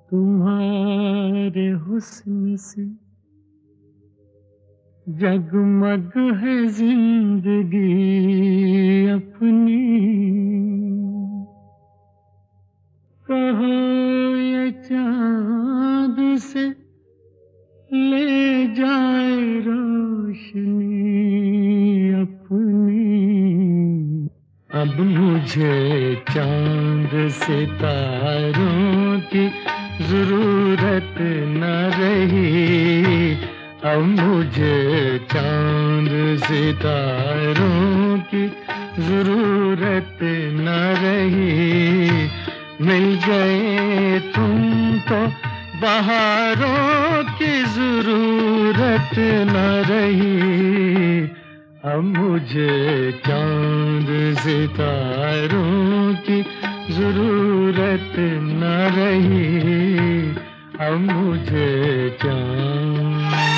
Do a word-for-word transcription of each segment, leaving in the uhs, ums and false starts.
तुम्हारे हुस्न से जगमग है जिंदगी अपनी। कहो ये चाँद से ले जाए रोशनी अपनी। अब मुझे चाँद सितारों की जरूरत न रही। अब मुझे चाँद सितारों की जरूरत न रही। मिल गए तुम तो बहारों की जरूरत न रही। अब मुझे चाँद सितारों की जरूरत न रही। अब मुझे चाँद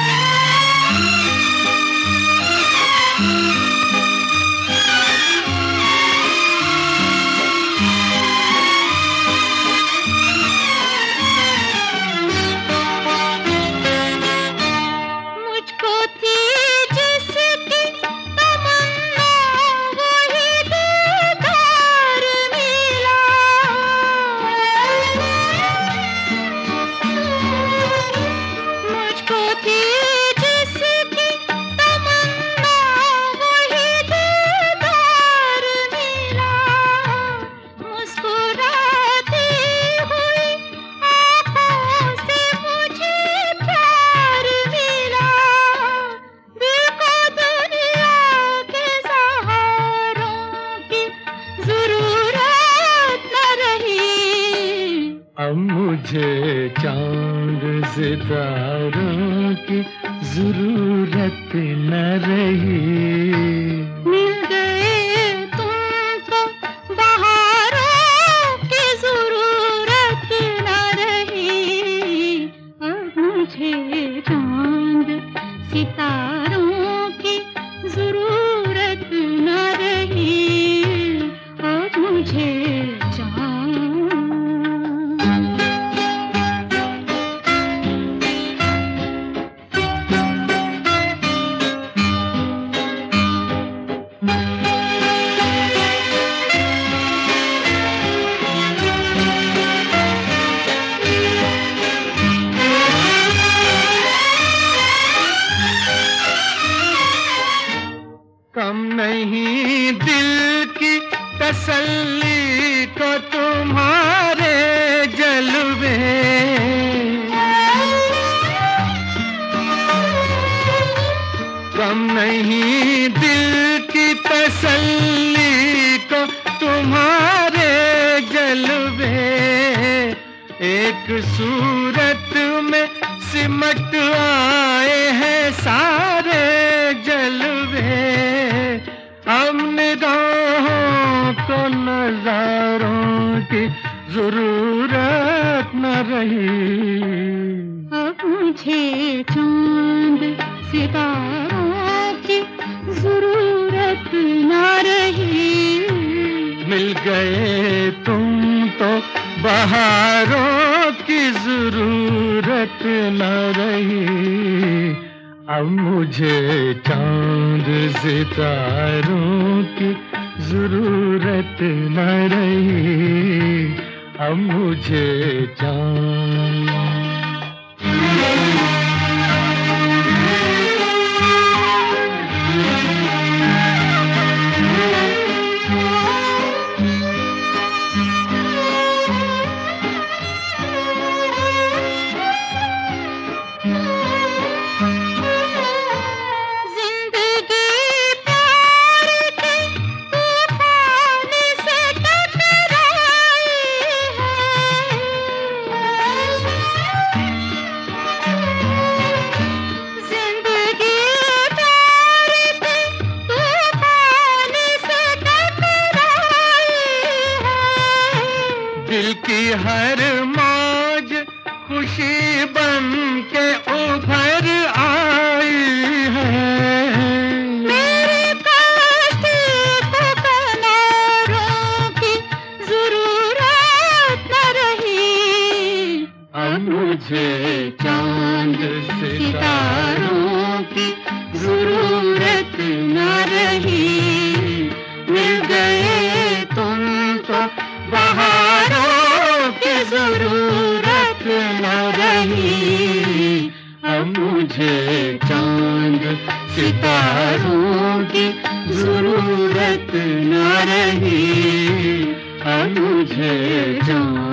मुझे चाँद सितारों की जरूरत न रही। मिल गए तुम तो बहारों की जरूरत न रही। अब मुझे चाँद सितारों की जरूरत न रही। अब मुझे चाँद कम नहीं दिल की तसल्ली को तुम्हारे जलवे। कम नहीं दिल की तसल्ली को तुम्हारे जलवे। एक सूरत में सिमट आए हैं सारे जलवे। अब निगाहों को नजारों की जरूरत न रही। अब मुझे चाँद सितारों की जरूरत न रही। मिल गए तुम तो बहारों की जरूरत न रही। अब मुझे चाँद सितारों की जरूरत न रही। अब मुझे चाँद दिल की हर मौज खुशी बन के उभर आई है। मेरे काटे को किनारों की जरूरत न रही। जरूरत न रही। मिल गए तुम तो बहारों की जरूरत न रही। अब मुझे चांद सितारों की जरूरत न रही। अब मुझे चांद